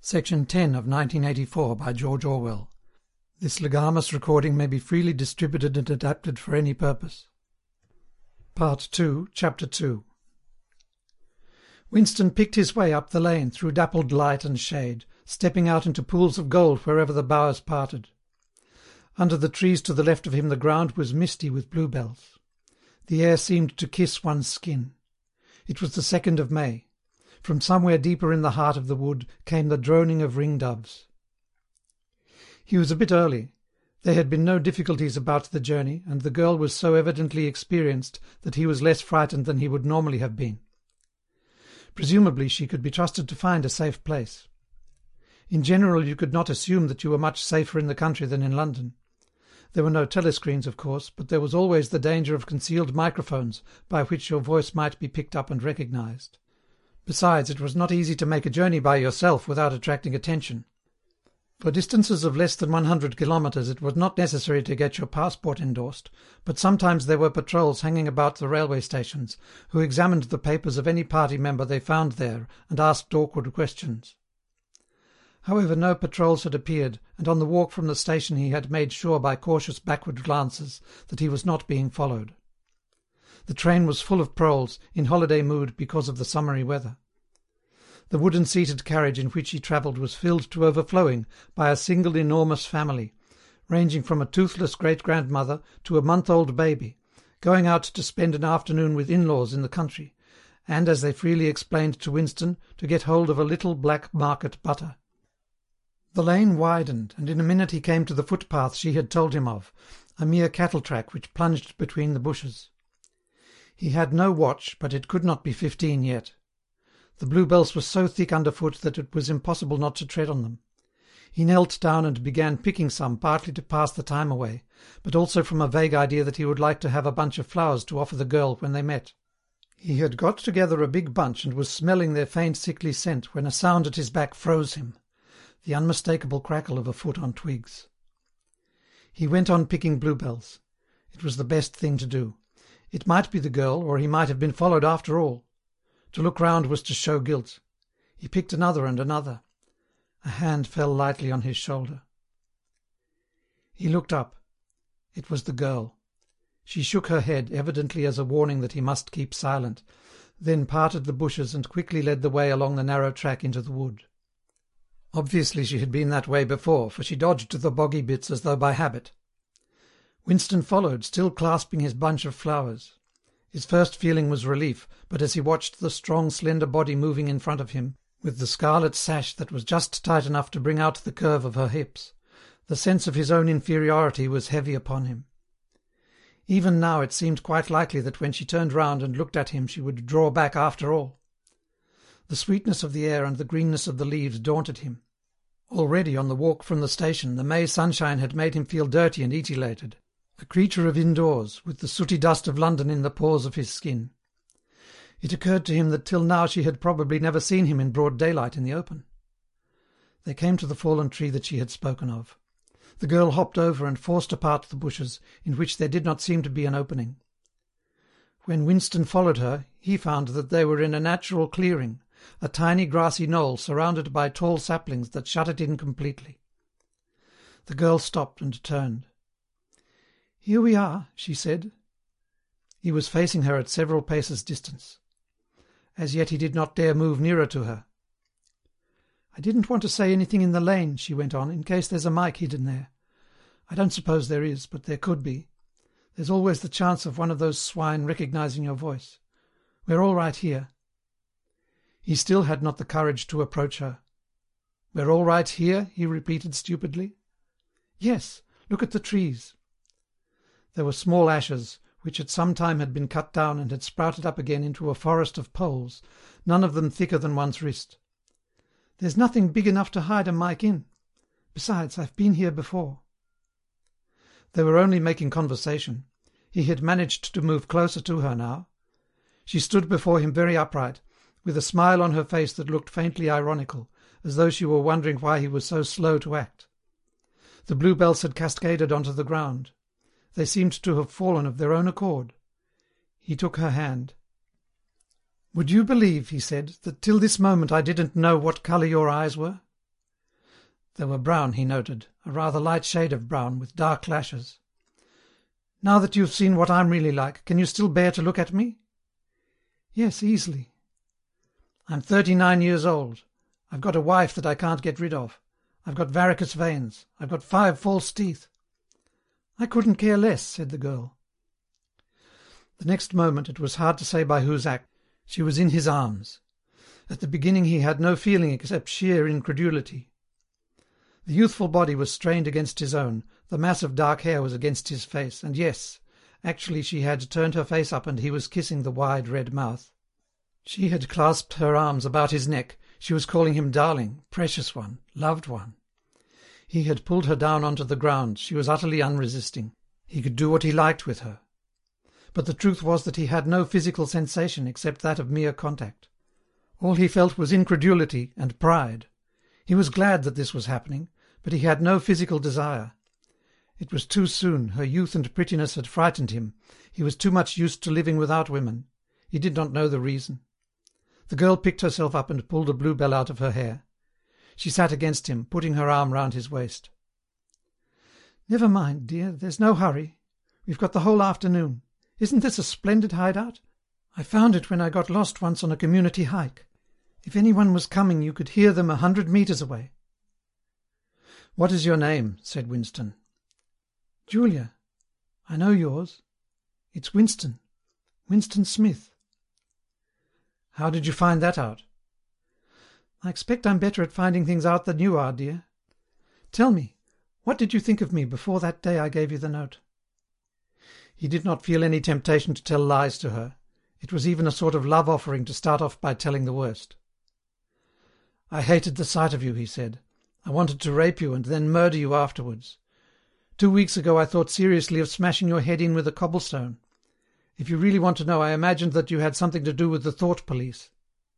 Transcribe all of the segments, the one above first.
Section 10 of 1984 by George Orwell. This legamus recording may be freely distributed and adapted for any purpose. Part 2, Chapter 2. Winston picked his way up the lane through dappled light and shade, stepping out into pools of gold wherever the boughs parted. Under the trees to the left of him the ground was misty with bluebells. The air seemed to kiss one's skin. It was the 2nd of May. From somewhere deeper in the heart of the wood came the droning of ring-doves. He was a bit early. There had been no difficulties about the journey, and the girl was so evidently experienced that he was less frightened than he would normally have been. Presumably she could be trusted to find a safe place. In general you could not assume that you were much safer in the country than in London. There were no telescreens, of course, but there was always the danger of concealed microphones by which your voice might be picked up and recognized. Besides, it was not easy to make a journey by yourself without attracting attention. For distances of less than 100 kilometres it was not necessary to get your passport endorsed, but sometimes there were patrols hanging about the railway stations, who examined the papers of any party member they found there and asked awkward questions. However, no patrols had appeared, and on the walk from the station he had made sure by cautious backward glances that he was not being followed. The train was full of proles, in holiday mood because of the summery weather. The wooden-seated carriage in which he travelled was filled to overflowing by a single enormous family, ranging from a toothless great-grandmother to a month-old baby, going out to spend an afternoon with in-laws in the country, and, as they freely explained to Winston, to get hold of a little black market butter. The lane widened, and in a minute he came to the footpath she had told him of, a mere cattle-track which plunged between the bushes. He had no watch, but it could not be 15 yet. The bluebells were so thick underfoot that it was impossible not to tread on them. He knelt down and began picking some, partly to pass the time away, but also from a vague idea that he would like to have a bunch of flowers to offer the girl when they met. He had got together a big bunch and was smelling their faint sickly scent when a sound at his back froze him, the unmistakable crackle of a foot on twigs. He went on picking bluebells. It was the best thing to do. It might be the girl, or he might have been followed after all. To look round was to show guilt. He picked another and another. A hand fell lightly on his shoulder. He looked up. It was the girl. She shook her head, evidently as a warning that he must keep silent, then parted the bushes and quickly led the way along the narrow track into the wood. Obviously she had been that way before, for she dodged the boggy bits as though by habit. Winston followed, still clasping his bunch of flowers. His first feeling was relief, but as he watched the strong, slender body moving in front of him, with the scarlet sash that was just tight enough to bring out the curve of her hips, the sense of his own inferiority was heavy upon him. Even now it seemed quite likely that when she turned round and looked at him she would draw back after all. The sweetness of the air and the greenness of the leaves daunted him. Already on the walk from the station the May sunshine had made him feel dirty and etiolated, a creature of indoors, with the sooty dust of London in the pores of his skin. It occurred to him that till now she had probably never seen him in broad daylight in the open. They came to the fallen tree that she had spoken of. The girl hopped over and forced apart the bushes, in which there did not seem to be an opening. When Winston followed her, he found that they were in a natural clearing, a tiny grassy knoll surrounded by tall saplings that shut it in completely. The girl stopped and turned. "Here we are," she said. He was facing her at several paces' distance. As yet he did not dare move nearer to her. "I didn't want to say anything in the lane," she went on, "in case there's a mic hidden there. I don't suppose there is, but there could be. There's always the chance of one of those swine recognizing your voice. We're all right here." He still had not the courage to approach her. "We're all right here?" he repeated stupidly. "Yes, look at the trees." There were small ashes, which at some time had been cut down and had sprouted up again into a forest of poles, none of them thicker than one's wrist. "There's nothing big enough to hide a mic in. Besides, I've been here before." They were only making conversation. He had managed to move closer to her now. She stood before him very upright, with a smile on her face that looked faintly ironical, as though she were wondering why he was so slow to act. The bluebells had cascaded onto the ground. They seemed to have fallen of their own accord. He took her hand. "Would you believe," he said, "that till this moment I didn't know what colour your eyes were?" They were brown, he noted, a rather light shade of brown, with dark lashes. "Now that you've seen what I'm really like, can you still bear to look at me?" "Yes, easily." "I'm 39 years old. I've got a wife that I can't get rid of. I've got varicose veins. I've got 5 false teeth." "I couldn't care less," said the girl. The next moment, it was hard to say by whose act, she was in his arms. At the beginning he had no feeling except sheer incredulity. The youthful body was strained against his own, the mass of dark hair was against his face, and yes, actually she had turned her face up and he was kissing the wide red mouth. She had clasped her arms about his neck, she was calling him darling, precious one, loved one. He had pulled her down onto the ground, she was utterly unresisting. He could do what he liked with her. But the truth was that he had no physical sensation except that of mere contact. All he felt was incredulity and pride. He was glad that this was happening, but he had no physical desire. It was too soon, her youth and prettiness had frightened him. He was too much used to living without women. He did not know the reason. The girl picked herself up and pulled a bluebell out of her hair. She sat against him, putting her arm round his waist. "Never mind, dear, there's no hurry. We've got the whole afternoon. Isn't this a splendid hideout? I found it when I got lost once on a community hike. If anyone was coming, you could hear them 100 metres away." "What is your name?" said Winston. "Julia. I know yours. It's Winston. Winston Smith." "How did you find that out?" "I expect I'm better at finding things out than you are, dear. Tell me, what did you think of me before that day I gave you the note?" He did not feel any temptation to tell lies to her. It was even a sort of love-offering to start off by telling the worst. "I hated the sight of you," he said. "I wanted to rape you and then murder you afterwards. 2 weeks ago I thought seriously of smashing your head in with a cobblestone. If you really want to know, I imagined that you had something to do with the thought police."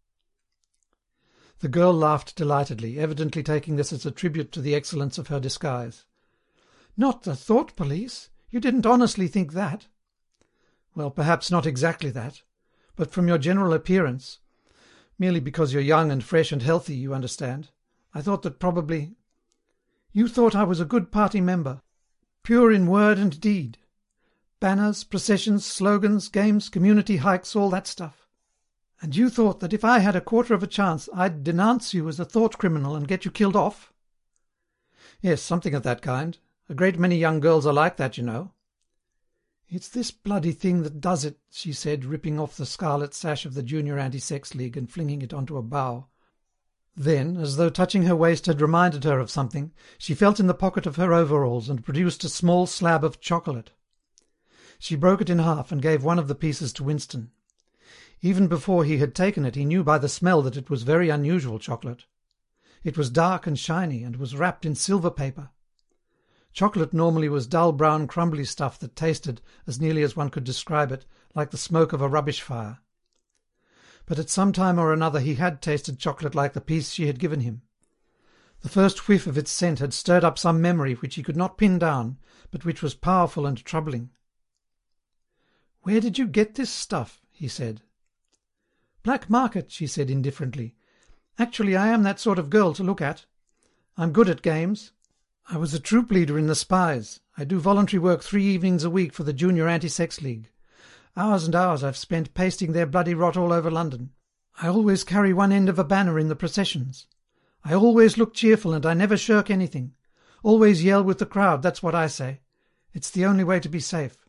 The girl laughed delightedly, evidently taking this as a tribute to the excellence of her disguise. "Not the thought police? You didn't honestly think that?" "Well, perhaps not exactly that. But from your general appearance, merely because you're young and fresh and healthy, you understand, I thought that probably—" "You thought I was a good party member, pure in word and deed. Banners, processions, slogans, games, community hikes, all that stuff. And you thought that if I had a quarter of a chance I'd denounce you as a thought criminal and get you killed off?" "Yes, something of that kind. A great many young girls are like that, you know." "It's this bloody thing that does it," she said, ripping off the scarlet sash of the Junior Anti-Sex League and flinging it onto a bough. Then, as though touching her waist had reminded her of something, she felt in the pocket of her overalls and produced a small slab of chocolate. She broke it in half and gave one of the pieces to Winston. Even before he had taken it he knew by the smell that it was very unusual chocolate. It was dark and shiny, and was wrapped in silver paper. Chocolate normally was dull brown crumbly stuff that tasted, as nearly as one could describe it, like the smoke of a rubbish fire. But at some time or another he had tasted chocolate like the piece she had given him. The first whiff of its scent had stirred up some memory which he could not pin down, but which was powerful and troubling. "Where did you get this stuff?" he said. "Black market," she said indifferently. "Actually, I am that sort of girl to look at. I'm good at games. I was a troop leader in the Spies. I do voluntary work 3 evenings a week for the Junior Anti-Sex League. Hours and hours I've spent pasting their bloody rot all over London. I always carry one end of a banner in the processions. I always look cheerful and I never shirk anything. Always yell with the crowd, that's what I say. It's the only way to be safe."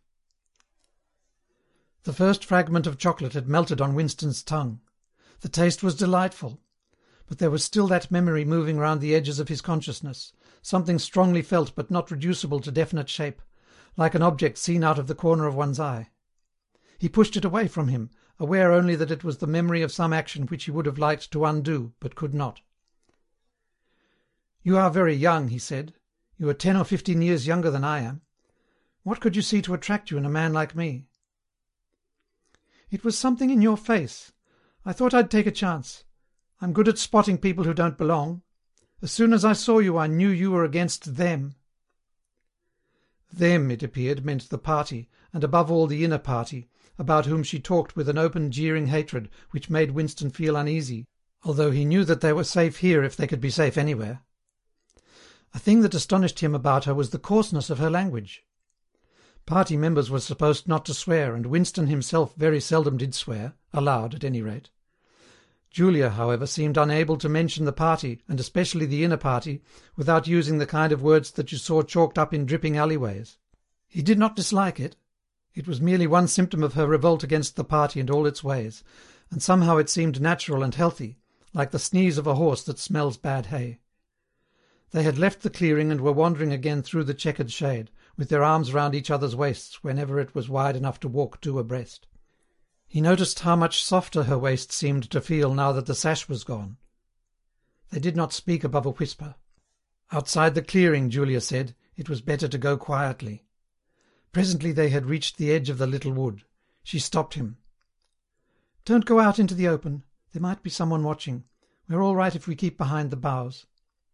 The first fragment of chocolate had melted on Winston's tongue. The taste was delightful. But there was still that memory moving round the edges of his consciousness, something strongly felt but not reducible to definite shape, like an object seen out of the corner of one's eye. He pushed it away from him, aware only that it was the memory of some action which he would have liked to undo, but could not. "You are very young," he said. "You are 10 or 15 years younger than I am. What could you see to attract you in a man like me?" "It was something in your face. I thought I'd take a chance. I'm good at spotting people who don't belong. As soon as I saw you, I knew you were against them." Them, it appeared, meant the party, and above all the inner party, about whom she talked with an open jeering hatred which made Winston feel uneasy, although he knew that they were safe here if they could be safe anywhere. A thing that astonished him about her was the coarseness of her language. Party members were supposed not to swear, and Winston himself very seldom did swear, aloud at any rate. Julia, however, seemed unable to mention the party, and especially the inner party, without using the kind of words that you saw chalked up in dripping alleyways. He did not dislike it. It was merely one symptom of her revolt against the party and all its ways, and somehow it seemed natural and healthy, like the sneeze of a horse that smells bad hay. They had left the clearing and were wandering again through the checkered shade, with their arms round each other's waists whenever it was wide enough to walk two abreast. He noticed how much softer her waist seemed to feel now that the sash was gone. They did not speak above a whisper. Outside the clearing, Julia said, it was better to go quietly. Presently they had reached the edge of the little wood. She stopped him. "Don't go out into the open. There might be someone watching. We're all right if we keep behind the boughs."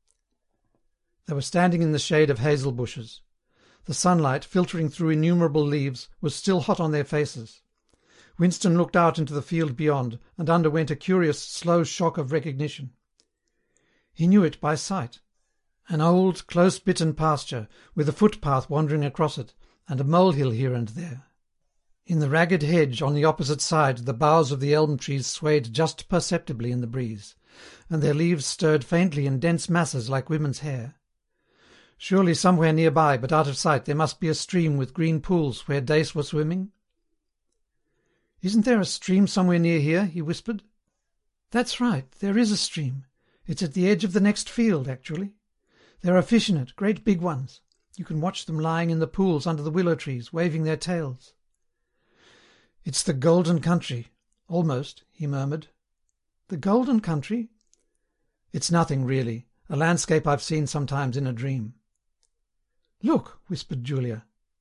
They were standing in the shade of hazel bushes. The sunlight, filtering through innumerable leaves, was still hot on their faces. Winston looked out into the field beyond, and underwent a curious, slow shock of recognition. He knew it by sight. An old, close-bitten pasture, with a footpath wandering across it, and a molehill here and there. In the ragged hedge on the opposite side the boughs of the elm trees swayed just perceptibly in the breeze, and their leaves stirred faintly in dense masses like women's hair. Surely somewhere nearby, but out of sight, there must be a stream with green pools where dace were swimming. "Isn't there a stream somewhere near here?" he whispered. "That's right, there is a stream. It's at the edge of the next field, actually. There are fish in it, great big ones. You can watch them lying in the pools under the willow trees, waving their tails." "It's the Golden Country, almost," he murmured. "The Golden Country?" "It's nothing, really. A landscape I've seen sometimes in a dream." "Look," whispered Julia.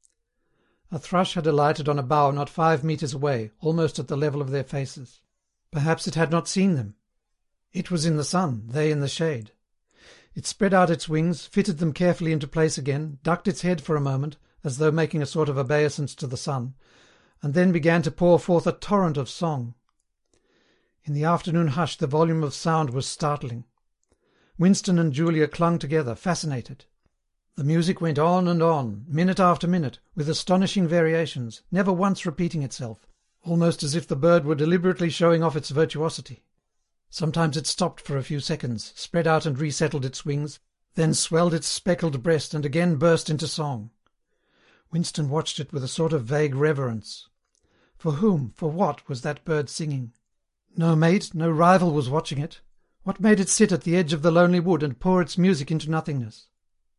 A thrush had alighted on a bough not 5 metres away, almost at the level of their faces. Perhaps it had not seen them. It was in the sun, they in the shade. It spread out its wings, fitted them carefully into place again, ducked its head for a moment, as though making a sort of obeisance to the sun, and then began to pour forth a torrent of song. In the afternoon hush the volume of sound was startling. Winston and Julia clung together, fascinated. The music went on, minute after minute, with astonishing variations, never once repeating itself, almost as if the bird were deliberately showing off its virtuosity. Sometimes it stopped for a few seconds, spread out and resettled its wings, then swelled its speckled breast and again burst into song. Winston watched it with a sort of vague reverence. For whom, for what, was that bird singing? No mate, no rival was watching it. What made it sit at the edge of the lonely wood and pour its music into nothingness?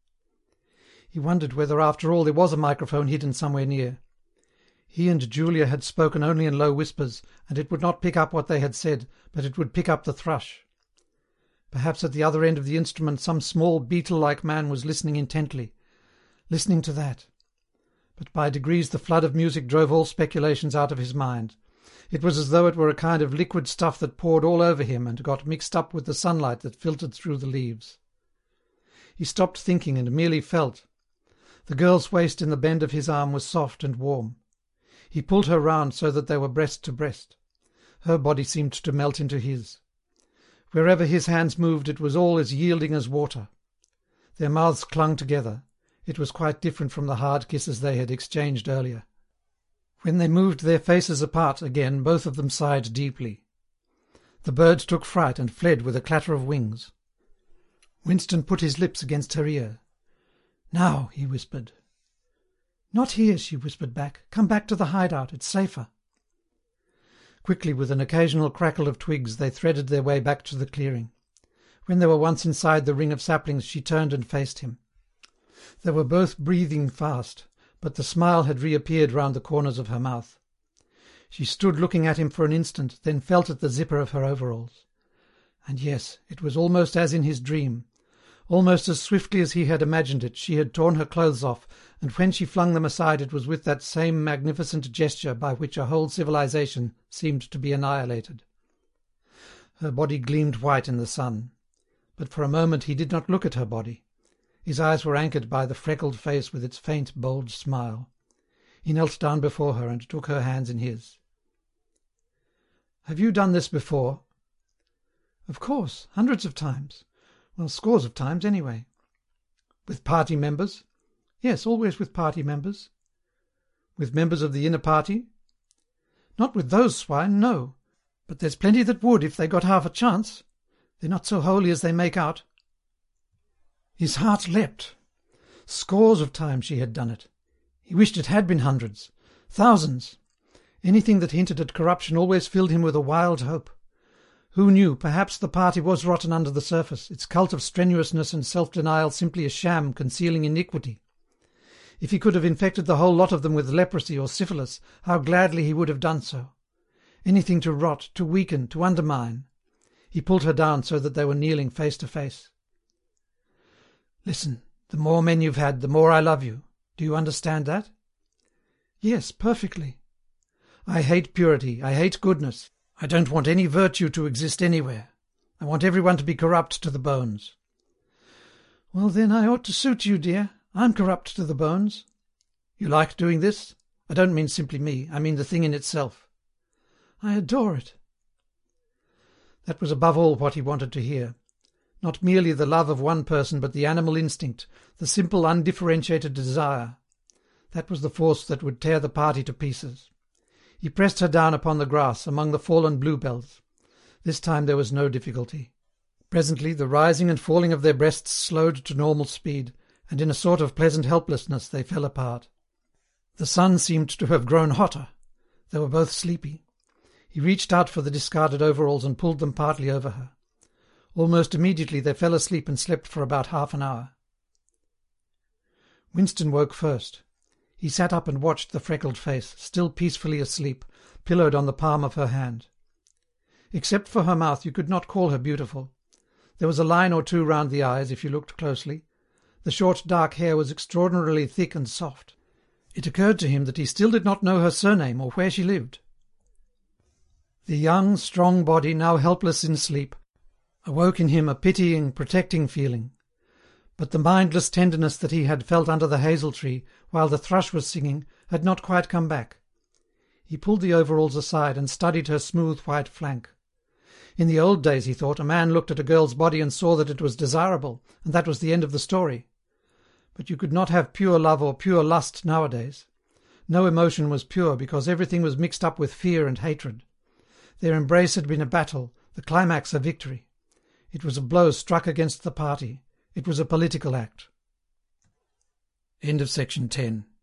He wondered whether after all there was a microphone hidden somewhere near. He and Julia had spoken only in low whispers, and it would not pick up what they had said, but it would pick up the thrush. Perhaps at the other end of the instrument some small beetle-like man was listening intently, listening to that. But by degrees the flood of music drove all speculations out of his mind. It was as though it were a kind of liquid stuff that poured all over him and got mixed up with the sunlight that filtered through the leaves. He stopped thinking and merely felt. The girl's waist in the bend of his arm was soft and warm. He pulled her round so that they were breast to breast. Her body seemed to melt into his. Wherever his hands moved it was all as yielding as water. Their mouths clung together. It was quite different from the hard kisses they had exchanged earlier. When they moved their faces apart again, both of them sighed deeply. The bird took fright and fled with a clatter of wings. Winston put his lips against her ear. "Now," he whispered. "Not here," she whispered back. "Come back to the hideout, it's safer." Quickly, with an occasional crackle of twigs, they threaded their way back to the clearing. When they were once inside the ring of saplings, she turned and faced him. They were both breathing fast, but the smile had reappeared round the corners of her mouth. She stood looking at him for an instant, then felt at the zipper of her overalls. And yes, it was almost as in his dream. Almost as swiftly as he had imagined it, she had torn her clothes off, and when she flung them aside it was with that same magnificent gesture by which a whole civilization seemed to be annihilated. Her body gleamed white in the sun. But for a moment he did not look at her body. His eyes were anchored by the freckled face with its faint, bold smile. He knelt down before her and took her hands in his. "Have you done this before?" "Of course, hundreds of times. Well, scores of times, anyway." With party members? Yes, always with party members. With members of the inner party? Not with those swine, no. But there's plenty that would if they got half a chance. They're not so holy as they make out. His heart leapt. Scores of times she had done it. He wished it had been hundreds, thousands. Anything that hinted at corruption always filled him with a wild hope. Who knew, perhaps the party was rotten under the surface, its cult of strenuousness and self-denial simply a sham concealing iniquity. If he could have infected the whole lot of them with leprosy or syphilis, how gladly he would have done so. Anything to rot, to weaken, to undermine. He pulled her down so that they were kneeling face to face. Listen, the more men you've had, the more I love you. Do you understand that? Yes, perfectly. I hate purity, I hate goodness. I don't want any virtue to exist anywhere. I want everyone to be corrupt to the bones. Well, then I ought to suit you, dear. I'm corrupt to the bones. You like doing this? I don't mean simply me, I mean the thing in itself. I adore it. That was above all what he wanted to hear. Not merely the love of one person, but the animal instinct, the simple undifferentiated desire. That was the force that would tear the party to pieces. He pressed her down upon the grass, among the fallen bluebells. This time there was no difficulty. Presently the rising and falling of their breasts slowed to normal speed, and in a sort of pleasant helplessness they fell apart. The sun seemed to have grown hotter. They were both sleepy. He reached out for the discarded overalls and pulled them partly over her. Almost immediately they fell asleep and slept for about half an hour. Winston woke first. He sat up and watched the freckled face, still peacefully asleep, pillowed on the palm of her hand. Except for her mouth, you could not call her beautiful. There was a line or two round the eyes, if you looked closely. The short dark hair was extraordinarily thick and soft. It occurred to him that he still did not know her surname or where she lived. The young, strong body, now helpless in sleep, awoke in him a pitying, protecting feeling. But the mindless tenderness that he had felt under the hazel tree, while the thrush was singing, had not quite come back. He pulled the overalls aside and studied her smooth white flank. In the old days, he thought, a man looked at a girl's body and saw that it was desirable, and that was the end of the story. But you could not have pure love or pure lust nowadays. No emotion was pure, because everything was mixed up with fear and hatred. Their embrace had been a battle, the climax a victory. It was a blow struck against the party. It was a political act. End of section 10.